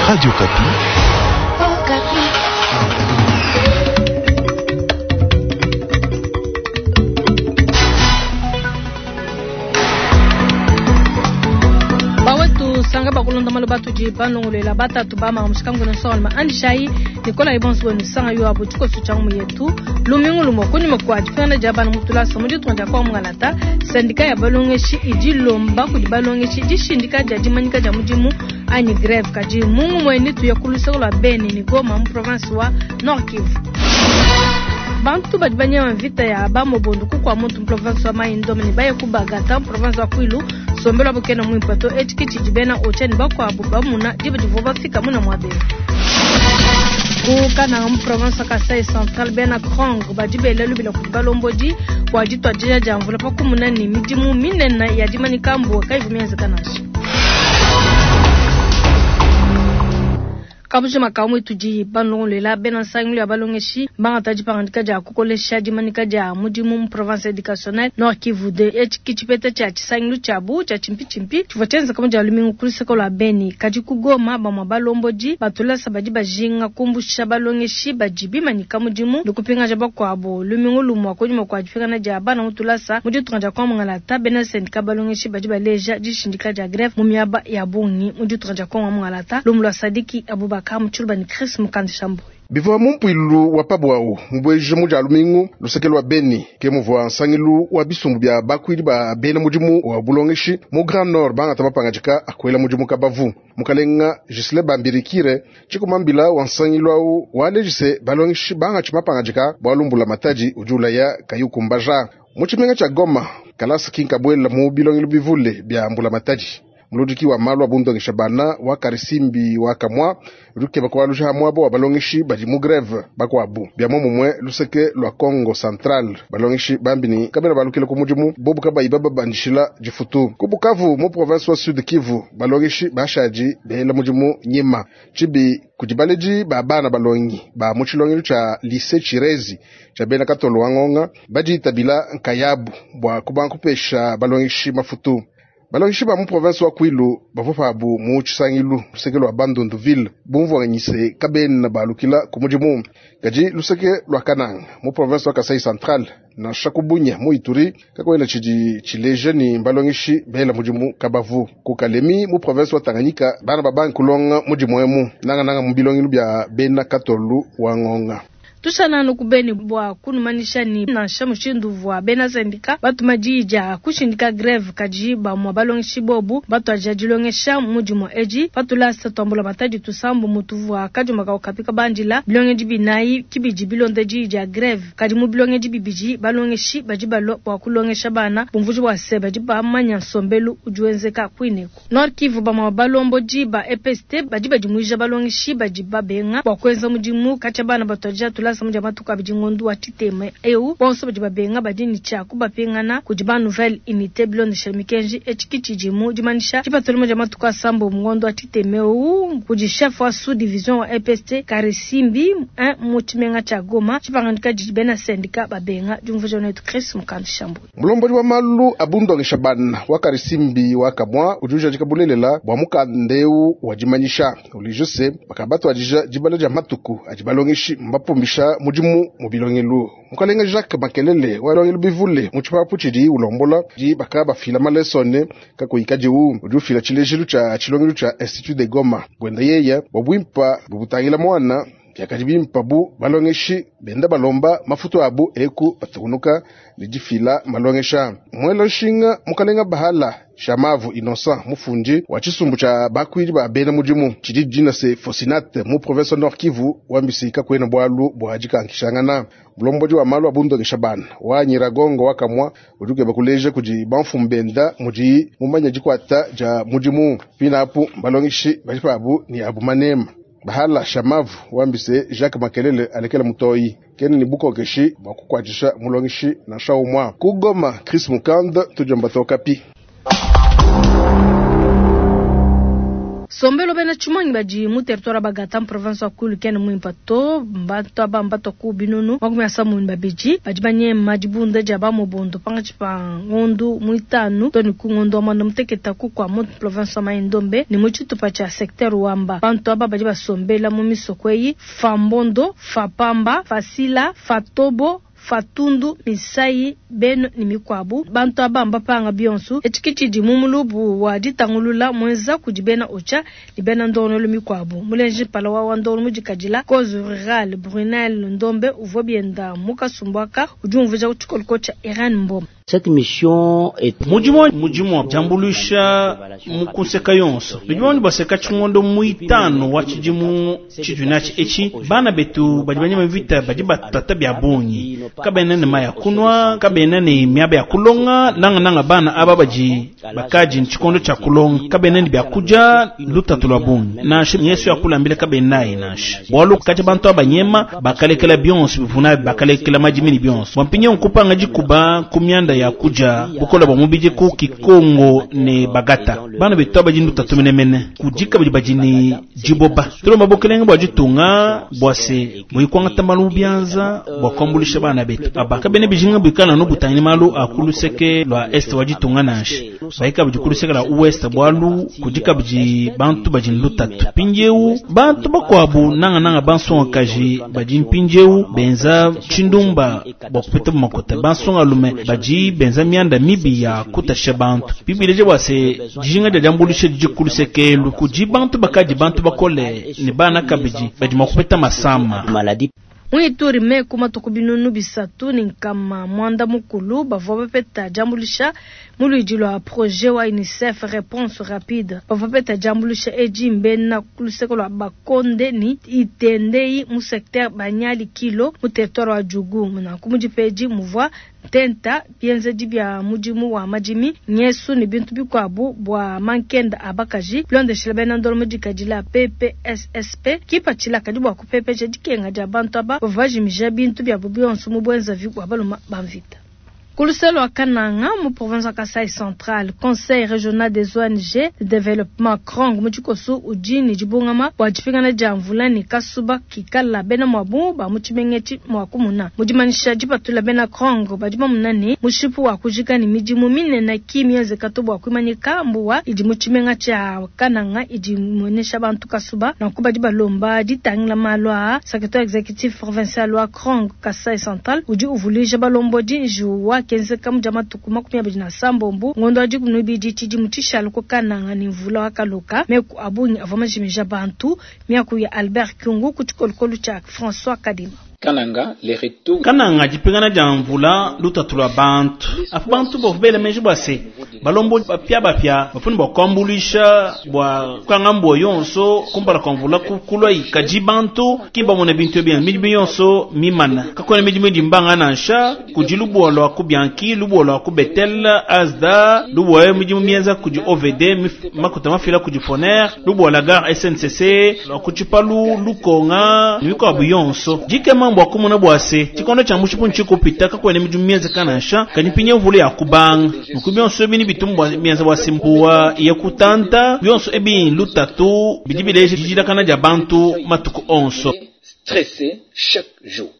Radio Kapi. Kapi. Sanga bakulonda malobatu ji banongolela batatu bama mushikango na solma andishai Nicola Ibonso ni sanga yo abutuko suchangu yetu lumingu lumokoni mokwaji fana jabana mutula samuji twanja kwa mwanata sindika ya balongeshi iji lomba kudi balongeshi iji shindika jaji manika jamujimu ani greve kaji mungu mweni tuyakulisa kwa Beni ni Goma mu province wa Nord Kivu. Bantu badibanya vita ya bamo bonduku kwa muntu province wa Maindombe ni baye kubagata province wa Kwilu sombela bukena mu impato etiki jibena ochani bakwa abuba muna dibajivoba fika muna mwabe kana mu province ka Kasai Central bena Krong badibele lubila kubalomboji kwa jitwa jija jamvula pakumuna ni midimu minena ya dimani kambo kaivumyenza kanashi Kabuja makamu tuji banongolela bena sangulu ya balongeshi bangataji pangandika ja kukolesha dimanika ja mudimu province educationnel Nord Kivu de echikichipete cha chisangulu chabu cha chimpi chivotenza kama ja lumingu kulisa kwa Beni kaji kugoma bama balomboji batula sabaji bajinga kumbusha balongeshi bajibi manika mudimu lukupinga jaba kwa abo lumingu lumwa kujima kwa jifika na ja bana mutulasa mudi tunja kwa mngalata bena sendika balongeshi bajiba leja jishindika ja greve mumiaba ya bungi mudi tunja kwa mngalata lumula sadiki abuba kama chulba ni Chris Mukandishambo. Bivwa mumpuilu wa pabwao mbweje muja lumingu lusekelo wa Beni ke muvwa sangilu wa bisumbu bya bakwili ba bena mujimu wa bulongeshi mu Grand Nord banga tamapangajika akwela mujimu kabavu mukalenga jisle bambirikire chikumambila wa sangilu au wale jise balongeshi banga chimapangajika bwalumbula mataji ujula ya kayukumbaja muchimenga cha Goma kalasa kinkabwela mu bilongilu bivule bya mbula mataji mlodiki wa malwa bundongisha bana wa karisimbi wa kamwa ruke bakwa luja mwabo wa balongishi baji mu greve bakwa abu bya momumwe luseke lwa Congo Central balongishi bambini kabera balukile ku mujimu bobu kaba ibaba bandishila jifutu ku Bukavu mu province wa Sud Kivu balongishi bashaji bela mujimu nyima chibi kujibaleji babana balongi ba muchilongilu cha lycée Chirezi cha bena katolo wangonga baji tabila nkayabu bwa kubankupesha balongishi mafutu balongishi ba mu province wa Kwilu bafofabu mu chisangilu luseke lwa Bandunduville bumvu nganyise kabeni na balukila kumujimu gaji luseke lwa Kananga mu province wa Kasai Central na shakubunya mu Ituri kakwela chiji chileje ni balongishi bela mujimu kabavu kukalemi mu province wa Tanganyika bana babangi kulonga mujimu emu nanga mubilongilu bya bena katolu wangonga Tushana nukubeni bwa kunumanisha ni na shamushindu vwa bena sendika batu majija kushindika greve kajiba mwa balongishi bobu batu ajajilongesha mujimu eji batu lasa tombola mataji tusambu mutuvwa kajuma kaukapika bandila bilongeji binai kibiji bilonde jija greve kajimu bilongeji bibiji balongeshi bajibalo bwa kulongesha bana bumvuji wa seba jiba amanya sombelu ujuenzeka kwineko Nord Kivu ba mwa balombo jiba EPST bajiba jimuija balongeshi bajiba benga bwa kwenza mujimu kacha bana batu ajatula samuja matuka bijingondu watiteme eu bonso bajiba benga badini cha kubapengana kujiba nouvelle unité blonde shermikenji echikichijimu jimanisha jipatolimo jamatuka sambo mngondo watiteme eu kujichef wa sous division wa EPST Karisimbi mutimenga cha Goma chipangandika jibena sendika babenga jumvuja netu Chris Mukandishambo mlomboji wa malu abundongisha bana wa Karisimbi wa kamwa ujuja jikabulelela bwa mukandeu wajimanyisha ulijose bakabatu ajija jibalaja matuku ajibalongishi mbapumbisha mujimu mubilongelu mukalenga Jacques Makelele walongelu bivule muchipapu chidi ulombola ji bakaba fila malesone kakoyikaji ujufila chilejilu cha chilongelu cha Institut de Goma gwenda yeya bobwimpa bubutangila mwana yakajibimpa bu balongeshi benda balomba mafuto abu eku batunuka lijifila malongesha mwelo shinga mukalenga bahala Shamavu Innocent mufunji wa chisumbu cha bakwiri ba bena mujimu chijijina se Fosinate mu province Nord Kivu wambisika kwena bwalu bwajika nkishangana mlomboji wa malu abundo geshabana wa Nyiragongo wakamwa ujuke bakuleje kuji banfumbenda muji mumanya jikwata ja mujimu pinapu balongishi bajipabu ni abu manema bahala Shamavu wambise Jacques Makelele alekela mutoi keni ni buko keshi bakukwajisha mulongishi na shaumwa kugoma Chris Mukanda tujamba Kapi sombelo bena chumangi baji mu territoire bagata province wa Kulu ken mu impato mbato abambato ku binunu magumi asamu babiji bajibanye majibunda jaba mu bondo pangachipa ngondu muitanu toni ku ngondo amanda muteketa ku kwa mu province wa Indombe ni mu chitupa cha secteur wamba bantu aba baji basombela mu misokweyi fambondo fapamba fasila fatobo fatundu misai beno ni mikwabu bantu abamba panga bionsu etikiti mumulubu wa ditangulula mwenza kujibena ocha libena ndono mikwabu mulenji palawa wa ndono mujikajila cause rural Brunel Ndombe uvobienda mukasumbwaka ujumvuja kuchikolkocha Iran mbom. Cette mission est mujimo jambulisha mukonseka yonso bijiboni baseka chungondo muitano wachijimu chijunachi echi bana betu bajibanye vita bajiba tata bya bonyi kabene ne maya kunwa kabene ne miabe ya kulonga nanga bana ababaji bakaji nchikondo cha kulonga kabene ne bya kuja lutatulwa bonyi na yesu ya kulambile kabene nayi nash bwalo kacha bantu abanyema bakalekela bionso bivuna bakalekela majimini bionso wampinye nkupanga jikuba kumyanda ya kuja bukola bamubije ku Kikongo ne Bagata bana betaba jindu tatumenemene kujika bajini jiboba tulo mabokelenga bajitunga bwase buyikwanga tamalu byanza bakombulisha bana betu abaka bene bijinga bikana no butani malu akuluseke lwa est wajitunga nash baika bujikuluseka la west bwalu kujika biji bantu bajini lutatu pinjeu bantu bakwabu nanga banso kaji bajin pinjeu benza chindumba bokupeta makota banso alume baji benza mianda mibi ya kutasha bantu bibileje wase jinga da jambulishe jikulisekelu kujibantu bakaji bantu bakole ni bana kabiji baji makupeta masama maladi Mwituri me kuma tukubinunu bisatu ni kama mwanda mukulu bavobe peta jambulisha muluijilo a projet wa UNICEF réponse rapide bavobe peta jambulisha eji mbena kulusekolo bakonde ni itendei mu secteur banyali kilo mu territoire wa Jugu muna kumujipeji muvwa tenta bienze dibia mujimu wa majimi nyesu ni bintu bikwabu bwa mankenda abakaji blonde shilebena ndolo mujikajila PPSSP kipa chila kadibwa ku PPG dikenga ja bantu aba vaji mija bintu bya bubionso mubwenza vikwa baluma bamvita Kuluselo Kananga mu province ya Kasai Central Conseil régional des ONG de développement Krong muchikosu ujini jibungama wajipingana jamvulani kasuba kikala bena mwabu ba muchimengechi mwakumuna mujimanisha jipatula bena Krong bajima munani mushipu wa kujika ni mijimu mine na kimyeze katobo wakumanyika mbuwa ijimuchimenga cha Kananga ijimuonesha bantu kasuba na kubajiba lomba ditangla malwa secrétaire exécutif provincial wa Krong Kasai Central uji uvulija balomboji juwa kenze kamjama tukuma kumya bajina sambombu ngondo aji kunubiji chiji mutisha aluko Kananga ni mvula wakaloka meku abunyi avamajimija bantu miyaku ya Albert Kyungu kuchikolokolu cha François Kadima Kananga le retour Kananga jipingana jamvula lutatulwa bantu afu bantu bofubele menji bwase balombo bapya bafuni bakombulisha bwa kangambo yonso kumpala konvula kulwa ikaji bantu kimba mona bintu bien midi yonso mimana kakone midi mbanga nansha kujilubo lo akubyanki lubo lo akubetel azda lubo midi mienza kuji OVD makuta mafila kuji foner lubo la gare SNCC lo kuchipalu lukonga niko abuyonso jikema mbo akumuna bwase chikondo cha mushipu nchiko pitaka kwa ne mijumienza kanasha kanipinye uvule yakubanga mukubionso bini bitumbwa mienza wasimbuwa yakutanta bionso ebi lutatu bidibileje jijira kana ja bantu matuku onso stressé chaque jour.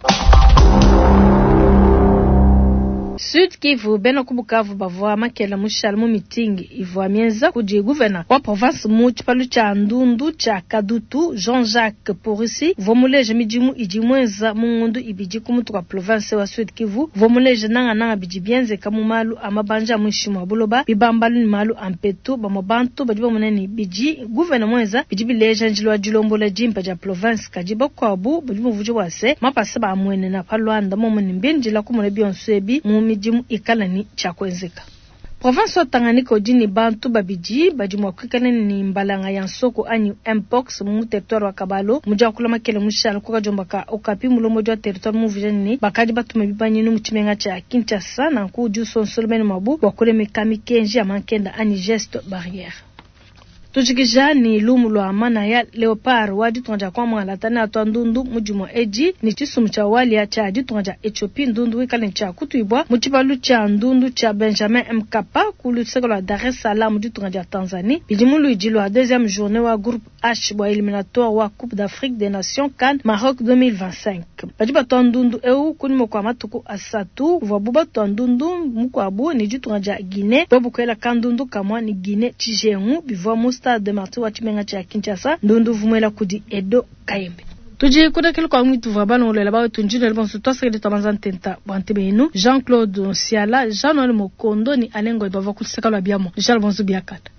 Sud Kivu bena kubukavu bavwa makela mushal mu meeting ivwa mienza kuji gouverneur wa province mu chipalu cha Ndundu cha Kadutu Jean-Jacques Porisi vomuleje mijimu ijimwenza mungundu ibiji kumutu kwa province wa Sud Kivu vomuleje nanga bijibienze kamumalu amabanja mushimu abuloba bibambalu ni malu ampetu bamobantu bajiba muneni biji gouverneur mwenza bijibileje njilwa jilombola jimpa ja province kajiba kwabu bajimu vujo wase mapasa ba mwene na palwanda momoni mbinjila kumune bionsebi mijimu ikalani chakwenzeka province wa Tanganyika ojini bantu babiji bajimu wakikane ni mbalanga ya nsoko anyi mpox mu territoire wa Kabalo muja kula makele mushal kwa jombaka okapi mulomojo wa territoire mu vijani bakaji batume bibanyi no muchimenga cha Kinshasa na ku juso solomeni mabu wakule mekami kenji ya mankenda ani geste barrière Tujikijani lumu lwa amana ya Leopard wadi tunja kwa mwalatana atwa ndundu mujimo eji ni chisumu cha wali ya cha adi tunja Ethiopie ndundu wikale cha kutuibwa muchibalu cha ndundu cha Benjamin Mkapa kulu seko la Dar es Salaam di tunja Tanzanie bijimulu ijilo a deuxième journée wa groupe H wa éliminatoire wa Coupe d'Afrique des Nations CAN Maroc 2025 bajiba tondundu eu kunimo kwa matuku asatu vabuba tondundu mukwabu ni jitu tunja Guinée bobu kwela kandundu kamwa ni Guinée Tijengu bivwa musta de Marti wa chimenga cha Kinshasa ndundu vumela kudi Edo Kayembe tuji kuda kile kwa mwitu vabalo ngole labawe tunjino lebonsu twasa kile tamanzan tenta bantebenu Jean-Claude Siala Jean-Noël Mokondo ni alengo ibava kuliseka lwa biamo Jean Bonzu biakata